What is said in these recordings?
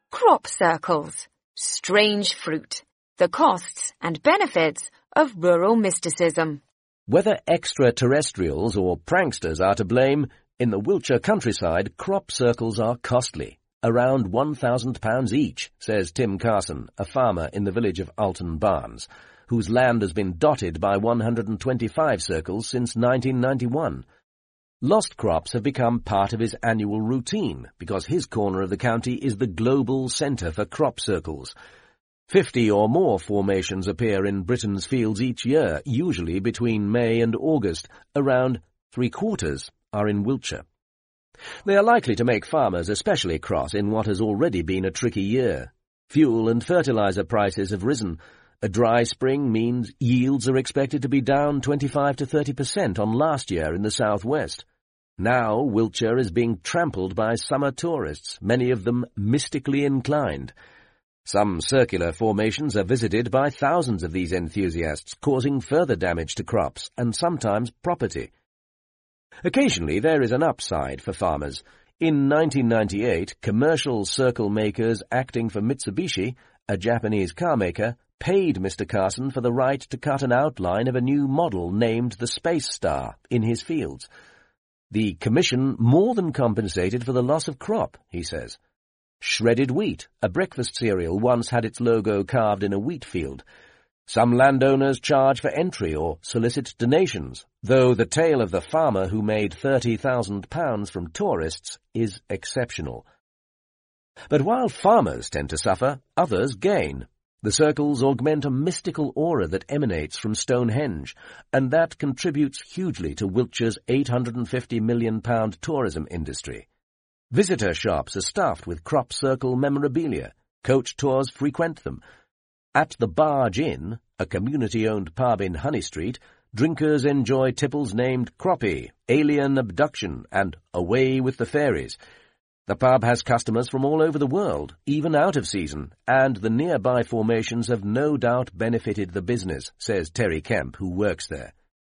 Crop circles, strange fruit, the costs and benefits of rural mysticism. Whether extraterrestrials or pranksters are to blame, in the Wiltshire countryside, crop circles are costly. Around £1,000 each, says Tim Carson, a farmer in the village of Alton Barnes, whose land has been dotted by 125 circles since 1991. Lost crops have become part of his annual routine because his corner of the county is the global centre for crop circles. 50 or more formations appear in Britain's fields each year, usually between May and August. Around 3/4 are in Wiltshire. They are likely to make farmers especially cross in what has already been a tricky year. Fuel and fertiliser prices have risen. A dry spring means yields are expected to be down 25 to 30% on last year in the southwest. Now Wiltshire is being trampled by summer tourists, many of them mystically inclined. Some circular formations are visited by thousands of these enthusiasts, causing further damage to crops and sometimes property. Occasionally there is an upside for farmers. In 1998, commercial circle makers acting for Mitsubishi, a Japanese car maker, paid Mr. Carson for the right to cut an outline of a new model named the Space Star in his fields. The commission more than compensated for the loss of crop, he says. Shredded wheat, a breakfast cereal, once had its logo carved in a wheat field. Some landowners charge for entry or solicit donations, though the tale of the farmer who made £30,000 from tourists is exceptional. But while farmers tend to suffer, others gain. The circles augment a mystical aura that emanates from Stonehenge, and that contributes hugely to Wiltshire's £850 million tourism industry. Visitor shops are staffed with crop circle memorabilia. Coach tours frequent them. At the Barge Inn, a community-owned pub in Honey Street, drinkers enjoy tipples named Croppy, Alien Abduction, and Away with the Fairies. The pub has customers from all over the world, even out of season, and the nearby formations have no doubt benefited the business, says Terry Kemp, who works there.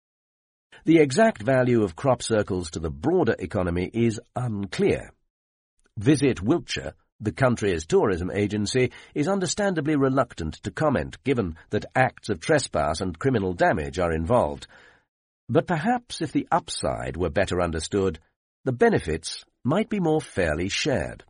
The exact value of crop circles to the broader economy is unclear. Visit Wiltshire, the country's tourism agency, is understandably reluctant to comment, given that acts of trespass and criminal damage are involved. But perhaps if the upside were better understood, the benefits might be more fairly shared.